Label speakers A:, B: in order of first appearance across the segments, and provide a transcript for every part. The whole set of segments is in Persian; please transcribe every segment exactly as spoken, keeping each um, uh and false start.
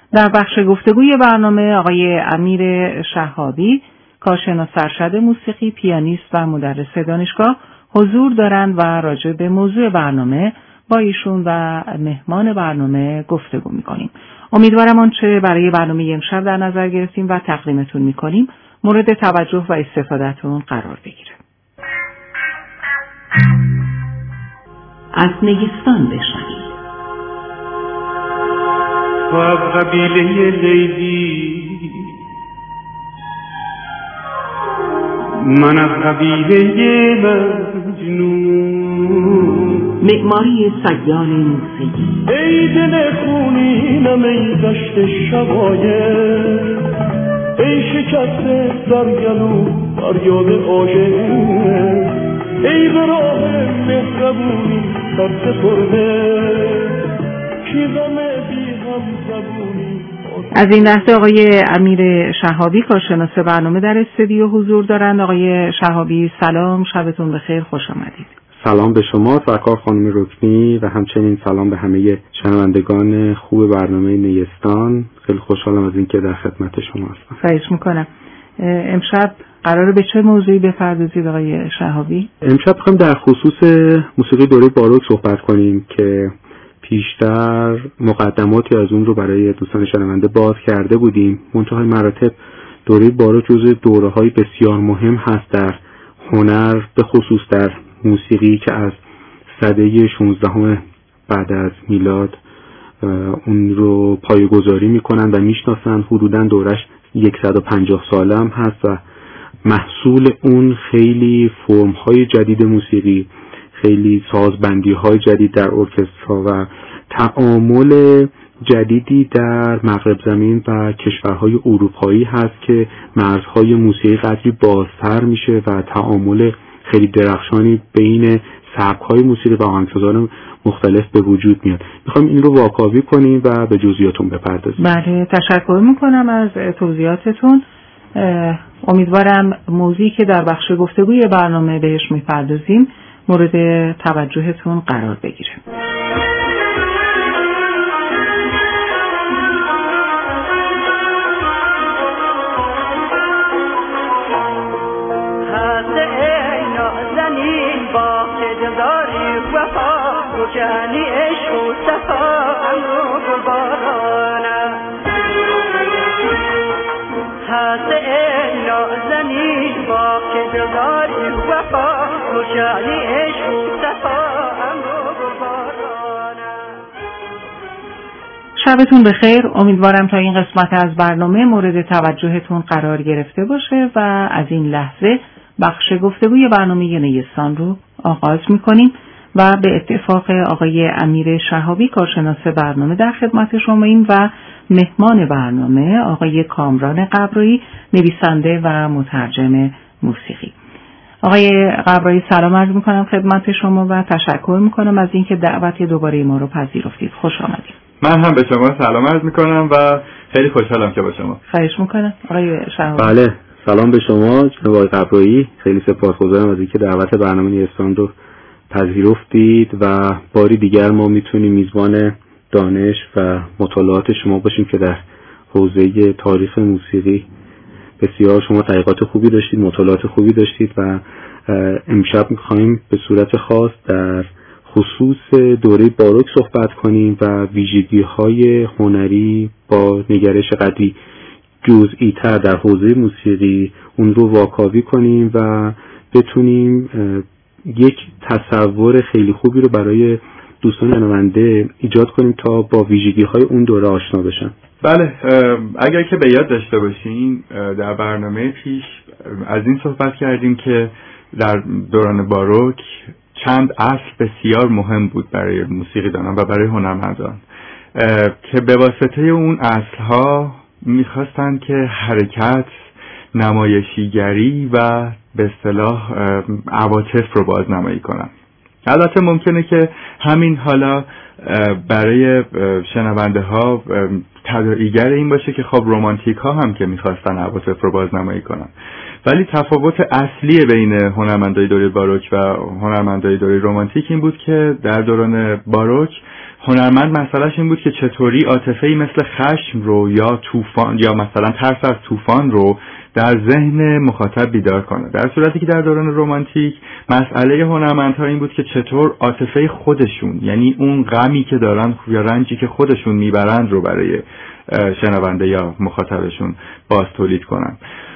A: در بخش گفتگوی برنامه آقای امیر شهابی، کارشناس ارشد موسیقی، پیانیست و مدرس دانشگاه حضور دارند و راجع به موضوع برنامه با ایشون و مهمان برنامه گفتگو می‌کنیم. امیدوارم آنچه برای برنامه امشب در نظر گرفتیم و تقدیمتون می‌کنیم مورد توجه و استفادهتون قرار بگیره. از نیستان بشنوید.
B: تو از قبیله لیلی، من از قبیله مجنون.
A: معماری سیال موسیقی.
B: ای دل خونینم، ای دشت شبایه، ای شکست سرگلو فریاد عاشق، ای براه مهربونی سر سپرده، کی غم بی هم زبونی.
A: از این لحظه آقای امیر شهابی، کارشناس برنامه، در استودیو حضور دارند. آقای شهابی سلام، شبتون بخیر، خوش آمدید.
C: سلام به شما سرکار خانم رکنی و همچنین سلام به همه شنوندگان خوب برنامه نیستان. خیلی خوشحالم از اینکه در خدمت شما هستم.
A: خواهش میکنم. امشب قراره به چه موضوعی بپردازید آقای شهابی؟
C: امشب میخوایم در خصوص موسیقی دوره باروک صحبت کنیم که پیشتر مقدماتی از اون رو برای دوستان شنونده باز کرده بودیم. منتهای مراتب دوره باروک جزو دوره‌های بسیار مهم هست در هنر، به خصوص در موسیقی که از سده شانزدهم بعد از میلاد اون رو پایه‌گذاری میکنن و میشناسن. حدوداً دورش صد و پنجاه ساله هم هست و محصول اون خیلی فرم‌های جدید موسیقی، خیلی سازبندی‌های جدید در ارکسترها و تعامل جدیدی در مغرب زمین و کشورهای اروپایی هست که مرزهای موسیقی قدری بازتر میشه و تعامل خیلی درخشانی بین سبک‌های موسیقی و آهنگسازان مختلف به وجود میاد. میخوایم این رو واکاوی کنیم و به جزئیاتون بپردازیم.
A: بله، تشکر میکنم از توضیحاتتون. امیدوارم موضوعی که در بخش گفتگوی برنامه بهش میپردازیم مورد توجهتون قرار بگیره.
D: جانی عشق و صفا امرو گلبارانم، هست ای نازنین با که دلداری وفا، جانی عشق و صفا امرو گلبارانم.
A: شبتون بخیر. امیدوارم تا این قسمت از برنامه مورد توجهتون قرار گرفته باشه و از این لحظه بخش گفتگوی برنامه نیستان رو آغاز میکنیم و به اتفاق آقای امیر شهابی، کارشناس برنامه، در خدمت شماییم و مهمان برنامه آقای کامران قبرایی، نویسنده و مترجم موسیقی. آقای قبرایی سلام عرض میکنم خدمت شما و تشکر میکنم از اینکه دعوت دوباره ما رو پذیرفتید. خوش آمدید.
E: من هم به شما سلام عرض میکنم و خیلی خوشحالم که با شما.
A: خواهش میکنم آقای شهابی.
C: بله، سلام به شما جناب آقای قبرایی. خیلی سپاسگزارم از اینکه دعوت برنامه نیستان رو پذیرفتید و باری دیگر ما میتونیم میزبان دانش و مطالعات شما باشیم که در حوزه تاریخ موسیقی بسیار شما تحقیقات خوبی داشتید، مطالعات خوبی داشتید و امشب میخوایم به صورت خاص در خصوص دوره باروک صحبت کنیم و ویژگی‌های هنری با نگرش قدری جزئی تر در حوزه موسیقی اون رو واکاوی کنیم و بتونیم یک تصور خیلی خوبی رو برای دوستان شنونده ایجاد کنیم تا با ویژگی‌های اون دوره آشنا بشن.
E: بله، اگر که به یاد داشته باشین در برنامه پیش از این صحبت کردیم که در دوران باروک چند اصل بسیار مهم بود برای موسیقیدانان و برای هنرمندان که به واسطه اون اصلها میخواستن که حرکت، نمایشیگری و به اصطلاح عواطف رو بازنمایی کنن. البته ممکنه که همین حالا برای شنونده ها تداعیگر این باشه که خب رومانتیک ها هم که میخواستن عواطف رو بازنمایی کنن، ولی تفاوت اصلی بین هنرمندای دوره باروک و هنرمندای دوره رمانتیک این بود که در دوران باروک هنرمند مسئلهش این بود که چطوری عاطفه‌ای مثل خشم رو یا طوفان یا مثلا ترس از طوفان رو در ذهن مخاطب بیدار کنه، در صورتی که در دوران رمانتیک مسئله هنرمندها این بود که چطور عاطفه خودشون، یعنی اون غمی که دارن یا رنجی که خودشون میبرند رو برای شنونده یا مخاطبشون باز تولید کنن.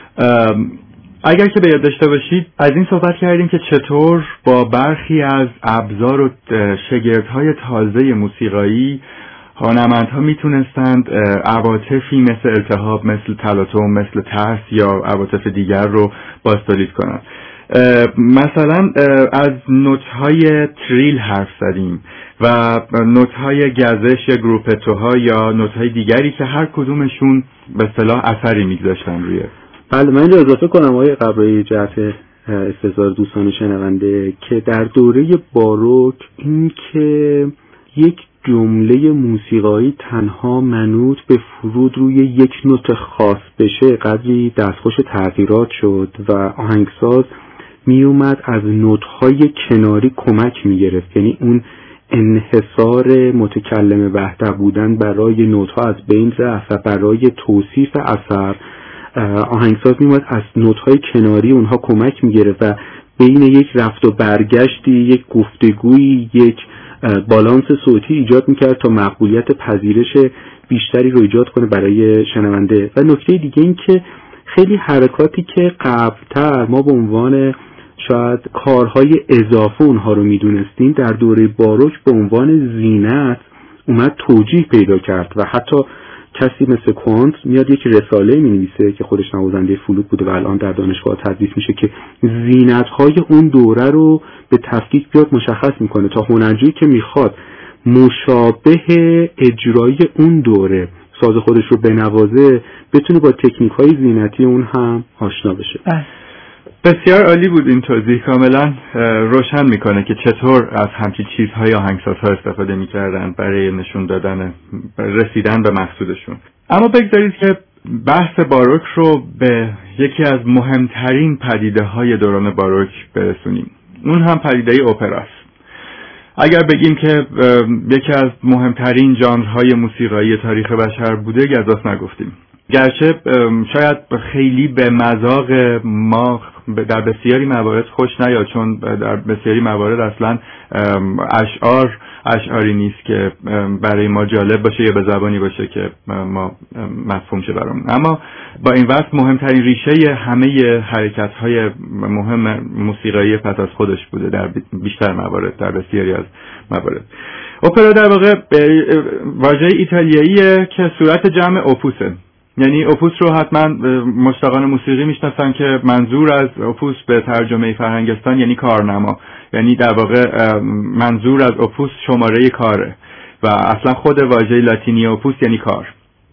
E: اگر که به یاد داشته باشید از این صحبت کردیم که چطور با برخی از ابزار و شگردهای تازه موسیقایی هنرمندها میتونستند عواطفی مثل التهاب، مثل تلاطم، مثل ترس یا عواطف دیگر رو باز تولید کنند. مثلا از نوت‌های تریل حرف زدیم و نوت‌های گزش یا گروپتوها یا نوت‌های دیگری که هر کدومشون به اصطلاح اثری میگذاشتن روی.
C: بله، من اینو اضافه کنم آقای قبرایی جهت استحضار دوستان شنونده که در دوره باروک این که یک جمله موسیقایی تنها منوط به فرود روی یک نوت خاص بشه قدری دستخوش تغییرات شد و آهنگساز می اومد از نوت‌های کناری کمک می گرفت، یعنی اون انحصار متکلم وحده بودن برای نوت‌ها از بین رفت و برای توصیف اثر آهنگساز می اومد از نوت‌های کناری اونها کمک می گرفت و بین یک رفت و برگشتی، یک گفتگویی، یک بالانس صوتی ایجاد میکرد تا مقبولیت پذیرش بیشتری رو ایجاد کنه برای شنونده. و نکته دیگه این که خیلی حرکاتی که قبلتر ما به عنوان شاید کارهای اضافه اونها رو میدونستیم در دوره باروک به عنوان زینت اومد توجیه پیدا کرد و حتی کسی مثل کوانت میاد یک رساله مینویسه که خودش نوازنده فلوت بوده و الان در دانشگاه تدریس میشه که زینت‌های اون دوره رو به تفکیک بیاد مشخص میکنه تا هنرجویی که میخواد مشابه اجرای اون دوره ساز خودش رو بنوازه بتونه با تکنیک‌های زینتی اون هم آشنا بشه.
E: بسیار عالی بود این توضیح، کاملا روشن میکنه که چطور از همچین چیزهای آهنگسازها استفاده میکردن برای نشون دادن رسیدن به مقصودشون. اما بگذارید که بحث باروک رو به یکی از مهمترین پدیده های دوران باروک برسونیم، اون هم پدیده اپراست. اگر بگیم که یکی از مهمترین ژانرهای موسیقایی تاریخ بشر بوده گزاف نگفتیم، گرچه شاید خیلی به مذاق ما در بسیاری موارد خوش نیاد، چون در بسیاری موارد اصلا اشعار اشعاری نیست که برای ما جالب باشه یا به زبانی باشه که ما مفهوم شه برامون. اما با این وصف مهمترین ریشه همه حرکت‌های مهم موسیقایی پس از خودش بوده در بیشتر موارد، در بسیاری از موارد. اپرا در واقع واژه ایتالیاییه که صورت جمع اوپوسه، یعنی اوپوس رو حتما مشتاقان موسیقی میشناسن که منظور از اوپوس به ترجمه فرهنگستان یعنی کارنما، یعنی در واقع منظور از اوپوس شماره کاره و اصلا خود واژه لاتینی اوپوس یعنی کار.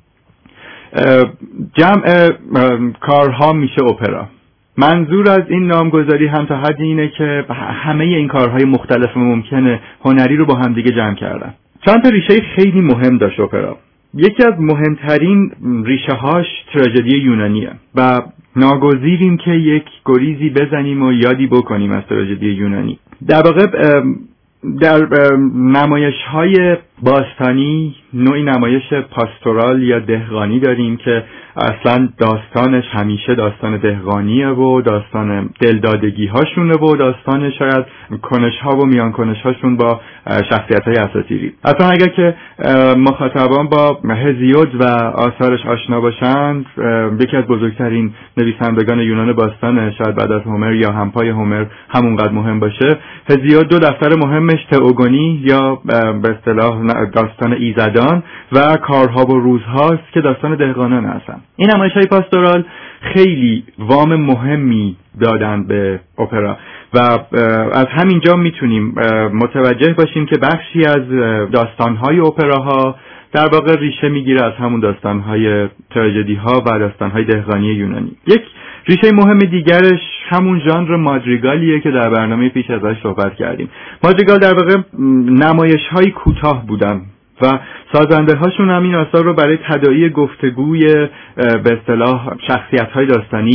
E: جمع کارها میشه اپرا. منظور از این نامگذاری هم تا حدی اینه که همه این کارهای مختلف ممکنه هنری رو با هم دیگه جمع کردن. چند تا ریشه خیلی مهم داشت اپرا. یکی از مهمترین ریشه هاش تراژدی یونانیه و ناگزیریم که یک گریزی بزنیم و یادی بکنیم از تراژدی یونانی. در واقع در نمایش های باستانی نوعی نمایش پاستورال یا دهقانی داریم که اصلا داستانش همیشه داستان دهقانیه و داستان دلدادگی هاشونه و داستان شاید کنش ها و میان کنش هاشون با شخصیت های اساطیری. اصلا اگر که مخاطبان با هزیود و آثارش آشنا باشند، یکی از بزرگترین نویسندگان یونان باستان شاید بعد از هومر یا همپای هومر همونقدر مهم باشه. هزیود دو دفتر مهمش تئوگونی یا به اصطلاح داستان ایزدان و کارها و روزهاست که داستان دهقانان هستن. این نمایش‌های پاستورال خیلی وام مهمی دادن به اپرا و از همینجا میتونیم متوجه باشیم که بخشی از داستان‌های اپراها در واقع ریشه میگیره از همون داستان‌های تراژدی‌ها و داستان‌های دهقانی یونانی. یک ریشه مهم دیگرش همون ژانر مادریگالیه که در برنامه پیش ازش صحبت کردیم. مادریگال در واقع نمایش‌های کوتاه بودن و سازنده هاشون همین آثار رو برای تداعی گفتگوی به اصطلاح شخصیت های داستانی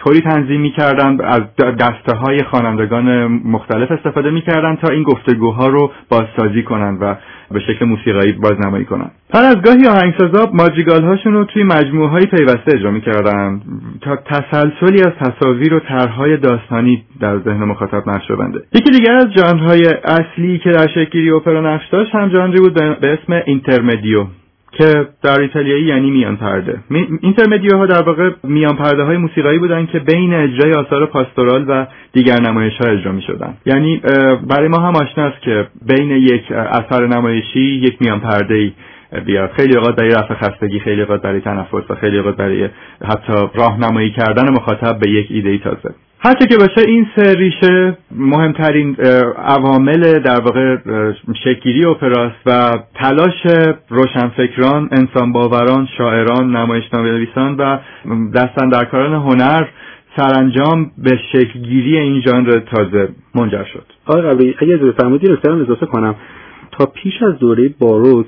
E: طوری تنظیم می‌کردن، از دسته‌های خوانندگان مختلف استفاده می‌کردن تا این گفتگوها رو بازسازی کنن و به شکل موسیقایی بازنمایی کنن. هر از گاهی آهنگسازا مادریگال‌هاشون رو توی مجموعه‌های پیوسته اجرا می‌کردن تا تسلسلی از تصاویر و طرح‌های داستانی در ذهن مخاطب نقش بنده. یکی دیگر از ژانرهای اصلی که در شکل‌گیری اپرا نقش داشت هم ژانری بود به اسم اینترمدیو که در ایتالیایی یعنی میان پرده. اینترمدیوها در واقع میان پرده های موسیقایی بودن که بین اجرای آثار پاستورال و دیگر نمایش‌ها اجرا می‌شدن. یعنی برای ما هم آشناست که بین یک اثر نمایشی یک میان پرده‌ای بیاد، خیلی اوقات برای رفع خستگی، خیلی اوقات برای تنفس و خیلی اوقات برای حتی راهنمایی کردن مخاطب به یک ایده تازه. هرچه که باشه این سه ریشه مهمترین عوامل در واقع شکل‌گیری اپراست و تلاش روشنفکران، انسان باوران، شاعران، نمایشنامه‌نویسان و دستاندرکاران هنر سرانجام به شکل‌گیری این ژانر تازه منجر شد.
C: آقای قبری اگه اجازه فرمودید نکته‌ام اضافه کنم، تا پیش از دوره باروک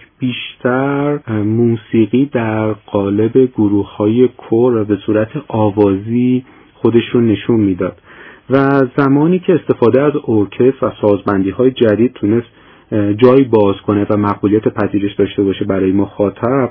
C: بیشتر موسیقی در قالب گروه‌های کور و به صورت آوازی خودش رو نشون میداد و زمانی که استفاده از ارکستر و سازبندی‌های جدید تونست جایی باز کنه و مقبولیت پذیرش داشته باشه برای مخاطب،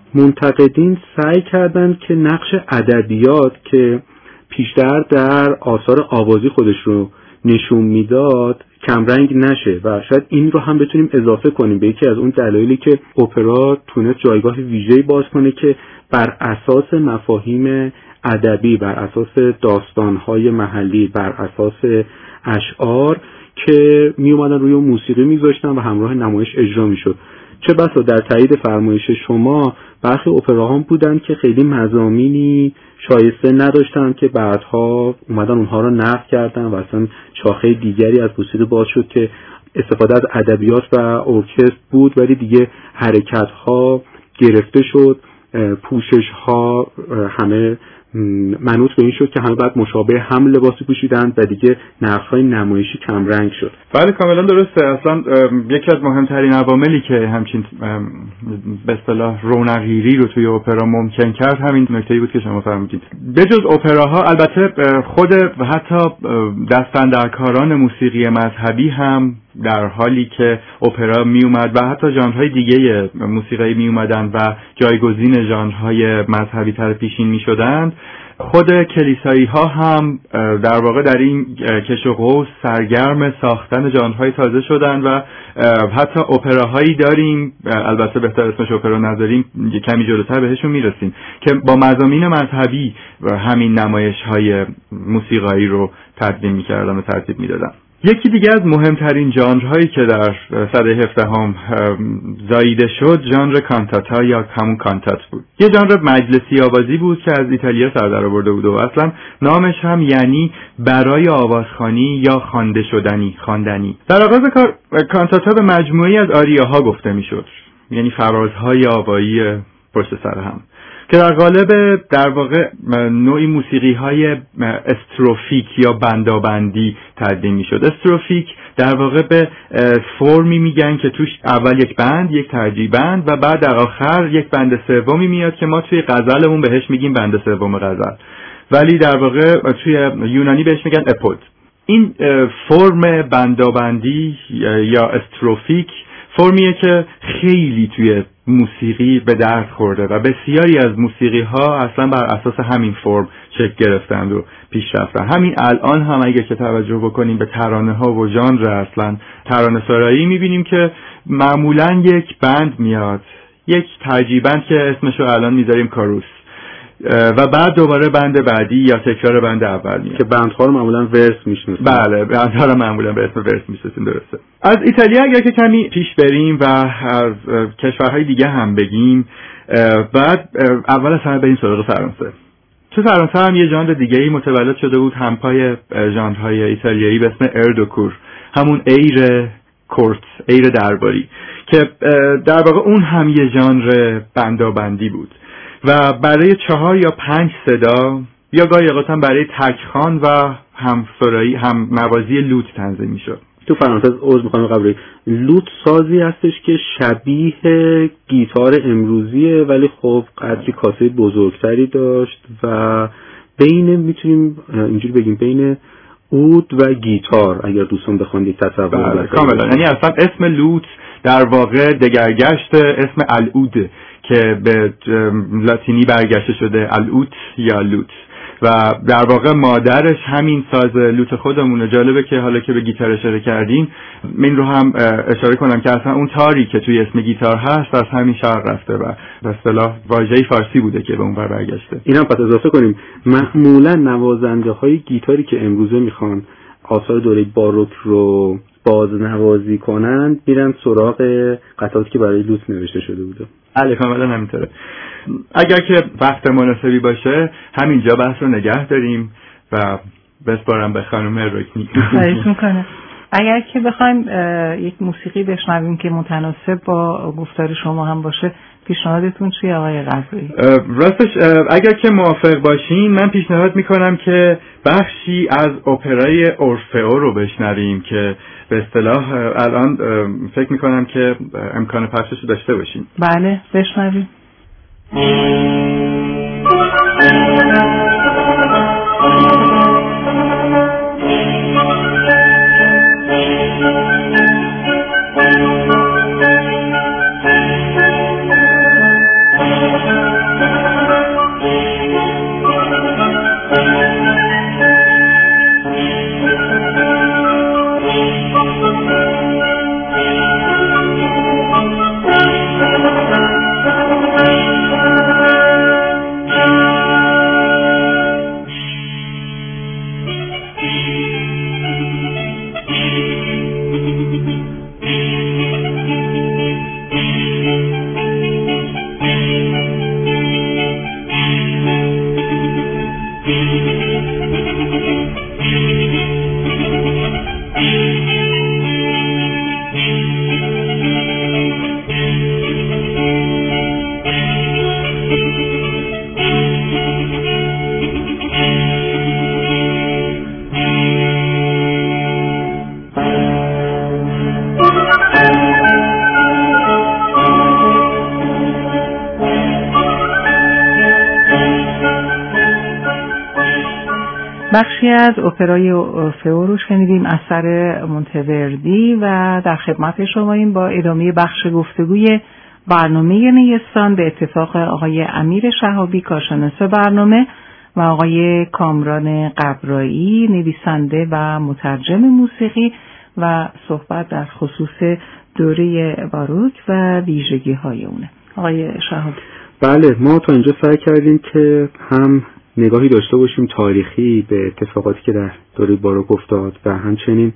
C: منتقدین سعی کردند که نقش ادبیات که پیشتر در آثار آوازی خودش رو نشون میداد کمرنگ نشه و شاید این رو هم بتونیم اضافه کنیم به یکی از اون دلایلی که اپرا تونست جایگاه ویژه‌ای باز کنه که بر اساس مفاهیم ادبی، بر اساس داستان‌های محلی، بر اساس اشعار که می اومدن روی موسیقی می‌ذاشتن و همراه نمایش اجرا می‌شد. چه بسا در تایید فرمایش شما برخی اپراها بودن که خیلی مضامینی شایسته نداشتن که بعدها اومدن اونها رو نقد کردن و اصلا شاخه دیگری از موسیقی باز شد که استفاده از ادبیات و ارکستر بود، ولی دیگه حرکت‌ها گرفته شد، پوشش‌ها همه منوط به این شد که همه بعد مشابه هم لباسی پوشیدن و دیگه نقش‌های نمایشی کم رنگ شد.
E: بله کاملا درسته. اصلا یکی از مهمترین عواملی که همچین به اصطلاح رونق‌گیری رو توی اپرا ممکن کرد همین نکته‌ای بود که شما فرمودید. به جز اپراها البته خود و حتی دستاندرکاران موسیقی مذهبی هم در حالی که اپرا می اومد و حتی ژانرهای دیگه موسیقی می اومدن و جایگزین ژانرهای مذهبی تر پیشین می شدن، خود کلیسایی ها هم در واقع در این کش و قوس سرگرم ساختن ژانرهای تازه شدن و حتی اپراهایی داریم، البته بهتر اسمش اپرا نذاریم، کمی جلوتر بهشون میرسیم، که با مضامین مذهبی و همین نمایش های موسیقایی رو تقدیم میکردن و ترتیب میدادن. یکی دیگه از مهمترین ژانرهایی که در سده هفدهم زاییده شد ژانر کانتاتا یا همون کانتات بود. یه ژانر مجلسی آوازی بود که از ایتالیا سر در آورده بود و اصلا نامش هم یعنی برای آوازخوانی یا خوانده شدنی، خواندنی. در آغاز کار کانتاتا به مجموعه‌ای از آریاها گفته میشد، یعنی فرازهای آوایی پشت سر هم، که در قالب در واقع نوعی موسیقی های استروفیک یا بندابندی تقدیم می شد. استروفیک در واقع به فرمی میگن که توش اول یک بند، یک ترجیع بند و بعد در آخر یک بند سومی میاد که ما توی غزلمون بهش میگیم بند سوم غزل، ولی در واقع توی یونانی بهش میگن اپود. این فرم بندابندی یا استروفیک فرمیه که خیلی توی موسیقی به درد خورده و بسیاری از موسیقی ها اصلا بر اساس همین فرم شکل گرفتند و پیش رفتن. همین الان هم اگه که توجه بکنیم به ترانه ها و ژانر اصلا ترانه سرایی میبینیم که معمولا یک بند میاد، یک ترجیع بند که اسمشو الان میذاریم کاروس، و بعد دوباره بند بعدی یا تکرار بند اول میاد
C: که بندها رو معمولا ورس میشناسیم.
E: بله بندها رو معمولا به اسم ورس میشناسیم. درسته. از ایتالیا اگر که کمی پیش بریم و از کشورهای دیگه هم بگیم، بعد اول از همه بریم سراغ فرانسه. تو فرانسه هم یه ژانر دیگه‌ای متولد شده بود همپای ژانرهای ایتالیایی به اسم اردوکور، همون ایر کورت، ایر درباری، که در واقع اون هم یه ژانر بندابندی بود و برای چهار یا پنج صدا یا گاهی اوقات هم برای تکخوان و هم سرایی هم نوازی لوت تنظیم میشد.
C: تو فرانسه عرض می‌خوام قبلی لوت سازی هستش که شبیه گیتار امروزیه، ولی خب قدری کاسه بزرگتری داشت و بین میتونیم اینجوری بگیم بین عود و گیتار اگر دوستان بخوان یک تصور
E: بله کاملا، یعنی اصلا اسم لوت در واقع دگرگشت اسم العود که به لاتینی برگشته شده العود یا لوت و در واقع مادرش همین ساز لوت خودمونه. جالبه که حالا که به گیتار اشاره کردین من رو هم اشاره کنم که اصلا اون تاری که توی اسم گیتار هست از همین شرق رفته و به اصطلاح واژه‌ای فارسی بوده که به اون ور برگشته.
C: اینم پس اضافه کنیم معمولا نوازنده های گیتاری که امروزه میخوان آثار دوره باروک رو بازنوازی کنند میرن سراغ قطعاتی که برای لوت نوشته شده بوده.
E: بله کاملا همینطوره. اگر که وقت مناسبی باشه همینجا بحث رو نگه داریم و بسپارم به خانم رکنی.
A: خواهش میکنم. اگر که بخوایم یک موسیقی بشنویم که متناسب با گفتار شما هم باشه پیشنهادتون چیه آقای قضایی؟
E: راستش اگر که موافق باشین من پیشنهاد میکنم که بخشی از اپرای اورفئو رو بشنویم که به اصطلاح الان فکر میکنم که امکان پخشش رو داشته باشیم.
A: بله بشنویم. بخشی از اپرای اورفئو رو شنیدیم اثر مونتوردی و در خدمت شماییم با ادامه بخش گفتگوی برنامه نیستان به اتفاق آقای امیر شهابی کارشناس برنامه و آقای کامران قبرایی نویسنده و مترجم موسیقی و صحبت در خصوص دوره باروک و ویژگی های اونه. آقای شهابی.
C: بله ما تا اینجا سعی کردیم که هم نگاهی داشته باشیم تاریخی به اتفاقاتی که در دوره باروک افتاد و همچنین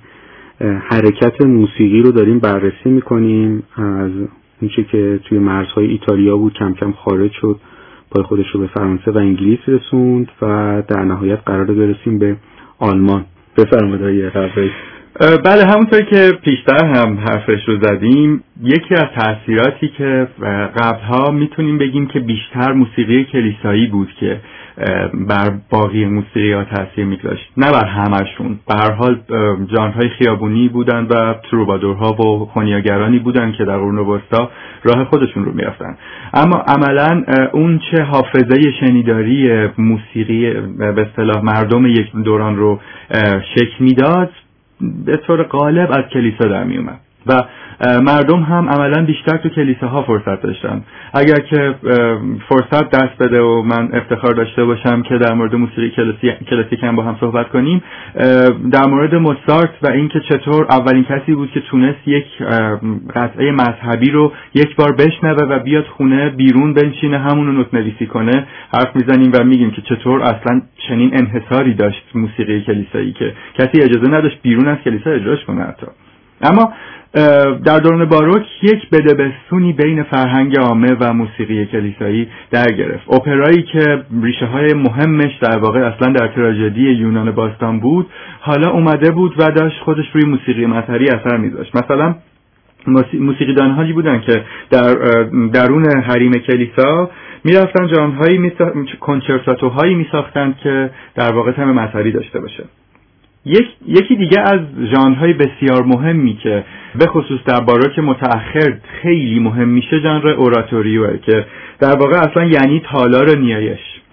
C: حرکت موسیقی رو داریم بررسی میکنیم از اونچه که توی مرزهای ایتالیا بود کم کم خارج شد پای خودش رو به فرانسه و انگلیس رسوند و در نهایت قرار برسیم به آلمان. بفرمایید آقای قبرایی.
E: بله همونطور که پیشتر هم حرفش رو زدیم یکی از تأثیراتی که قبلها میتونیم بگیم که بیشتر موسیقی کلیسایی بود که بر باقی موسیقی ها تأثیر میگذاشت، نه بر همشون. به هر حال ژانرهای خیابونی بودن و تروبادورها و خونیاگرانی بودن که در قرون وسطی راه خودشون رو میرفتن، اما عملا اون چه حافظه شنیداری موسیقی به اصطلاح مردم یک دوران رو شکل میداد به طور غالب از کلیسا در می اومد و مردم هم عملا بیشتر تو کلیساها فرصت داشتن. اگر که فرصت دست بده و من افتخار داشته باشم که در مورد موسیقی کلاسیک هم با هم صحبت کنیم، در مورد موزارت و اینکه چطور اولین کسی بود که تونست یک قطعه مذهبی رو یک بار بشنوه و بیاد خونه بیرون بنشینه همون رو نوت نویسی کنه حرف میزنیم و میگیم که چطور اصلا چنین انحصاری داشت موسیقی کلیسایی که کسی اجازه نداشت بیرون از کلیسا اجراش کنه حتی. اما در دوران باروک یک بدبستونی بین فرهنگ عامه و موسیقی کلیسایی در گرفت. اپرایی که ریشه های مهمش در واقع اصلا در تراژدی یونان باستان بود حالا اومده بود و داشت خودش روی موسیقی مطهری اثر میذاشت. مثلا موسیقیدان هایی بودن که در درون حریم کلیسا میرفتن جانهایی میسا... کنچرتاتوهایی میساختند که در واقع تم مطهری داشته باشه. یک یکی دیگه از ژانرهای بسیار مهمی که به خصوص در باروک متأخر خیلی مهم میشه ژانر اوراتوریوه که در واقع اصلا یعنی تالار نیایش.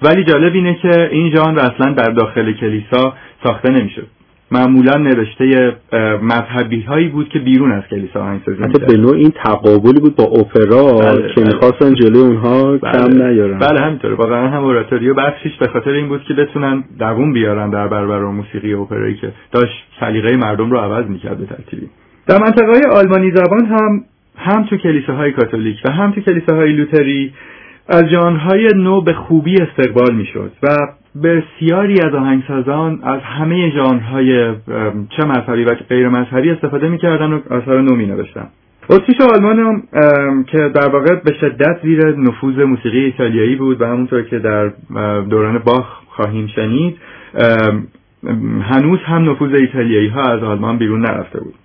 E: ولی جالب اینه که این ژانر اصلا در داخل کلیسا ساخته نمیشد. معمولا نوشته مذهبی هایی بود که بیرون از کلیسا آهنگسازی می‌کردن.
C: حتی به نوع این تقابلی بود با اپرا بله، که بله. می‌خواستن جلوی اونها بله. کم نیارن.
E: بله همینطوره. واقعا هم اوراتوریو بخشش به خاطر این بود که بتونن دووم بیارن در برابر موسیقی اپرایی که داشت سلیقه مردم رو عوض می‌کرد به ترتیبی. در منطقه‌های آلمانی زبان هم هم تو کلیساهای کاتولیک و هم تو کلیساهای لوتری از ژانرهای نو به خوبی استقبال میشد و بسیاری از آهنگسازان از همه ژانرهای چه مذهبی و غیر مذهبی استفاده میکردن و آثار نو مینوشتن. اتریش و آلمان هم که در واقع به شدت زیر نفوذ موسیقی ایتالیایی بود و همونطور که در دوران باخ خواهیم شنید هنوز هم نفوذ ایتالیایی ها از آلمان بیرون نرفته بود.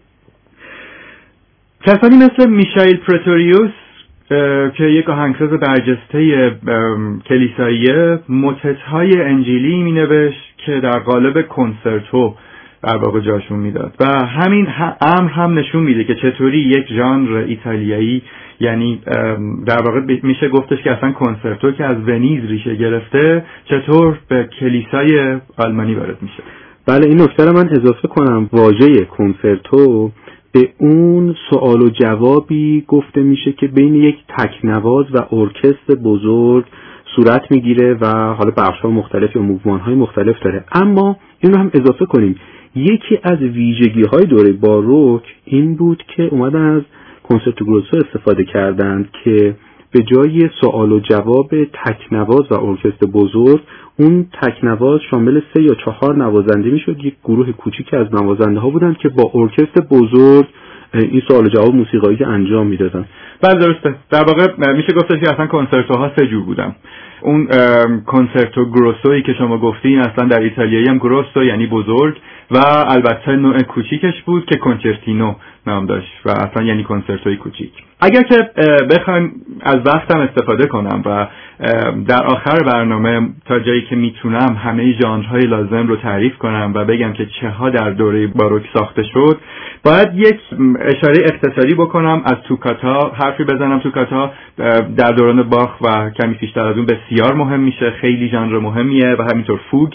E: کسانی مثل میشائیل پرتوریوس که یک آهنگساز برجسته کلیساییه موتت‌های انجیلی مینوشت که در قالب کنسرتو در واقع جاشون میداد و همین امر هم نشون میده که چطوری یک ژانر ایتالیایی، یعنی در واقع میشه گفتش که اصلا کنسرتو که از ونیز ریشه گرفته چطور به کلیسای آلمانی وارد میشه.
C: بله این نکته رو من اضافه کنم. واژه کنسرتو به اون سوال و جوابی گفته میشه که بین یک تکنواز و ارکستر بزرگ صورت میگیره و حالا بخش‌ها مختلف یا موومان‌های مختلف داره. اما این رو هم اضافه کنیم یکی از ویژگی‌های دوره باروک این بود که اومدن از کنسرتو گروسو استفاده کردند که به جای سوال و جواب تکنواز و ارکستر بزرگ اون تکنواز شامل سه یا چهار نوازنده میشد. یک گروه کوچیک از نوازنده ها بودند که با ارکستر بزرگ این سوال و جواب موسیقایی که انجام میدادن.
E: بله درسته. در واقع میشه گفتش که اصلا کنسرتوها سه جور بودن. اون کنسرتو گروسویی که شما گفتین اصلا در ایتالیایی هم گروسو یعنی بزرگ و البته نوع کوچیکش بود که کنچرتینو نام داشت و اصلا یعنی کنسرتوی کوچیک. اگر که بخوایم از وقتم استفاده کنم و در آخر برنامه تا جایی که میتونم همه ژانرهای لازم رو تعریف کنم و بگم که چه ها در دوره باروک ساخته شد، باید یک اشاره اختصاری بکنم از توکاتا حرفی بزنم. توکاتا در دوران باخ و کمی پیشتر از اون بسیار مهم میشه، خیلی ژانر مهمیه و همینطور فوگ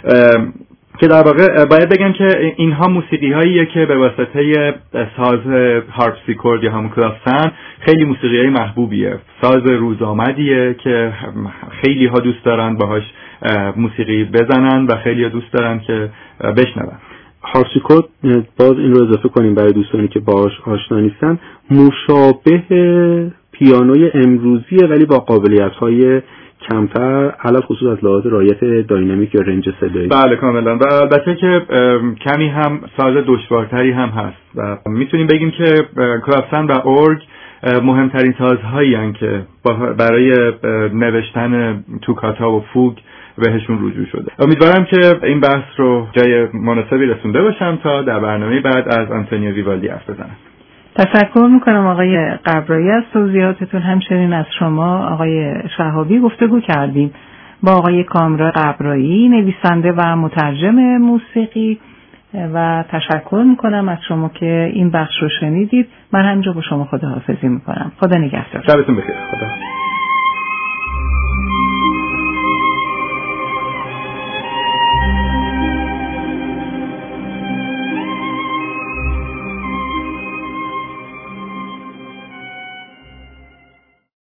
E: که در واقع باید بگم که اینها موسیقی هاییه که به واسطه ساز هارپسیکورد یا همون کلافسن خیلی موسیقی های محبوبیه. ساز روزآمدیه که خیلی ها دوست دارن باهاش موسیقی بزنن و خیلی ها دوست دارن که بشنون.
C: هارپسیکورد باز این رو اضافه کنیم برای دوستانی که باهاش آشنا نیستن، مشابه پیانوی امروزیه ولی با قابلیت های کمتر علل خصوص از لحاظ رعایت داینامیک یا رنج صدایی.
E: بله کاملا. و البته که کمی هم ساز دشوارتری هم هست و میتونیم بگیم که کلافسن و ارگ مهمترین سازهایی هستند که برای نوشتن توکاتا و فوگ بهشون رجوع شده. امیدوارم که این بحث رو جای مناسبی رسونده باشم تا در برنامه بعد از آنتونیو ویوالدی حرف بزنم.
A: تشکر میکنم آقای قبرایی از توضیحاتتون. همچنین از شما آقای شهابی گفتگو کردیم با آقای کامران قبرایی، نویسنده و مترجم موسیقی، و تشکر میکنم از شما که این بخش رو شنیدید. من همینجا با شما خداحافظی میکنم. خدا نگهدار.
E: شبتون بخیر. خدا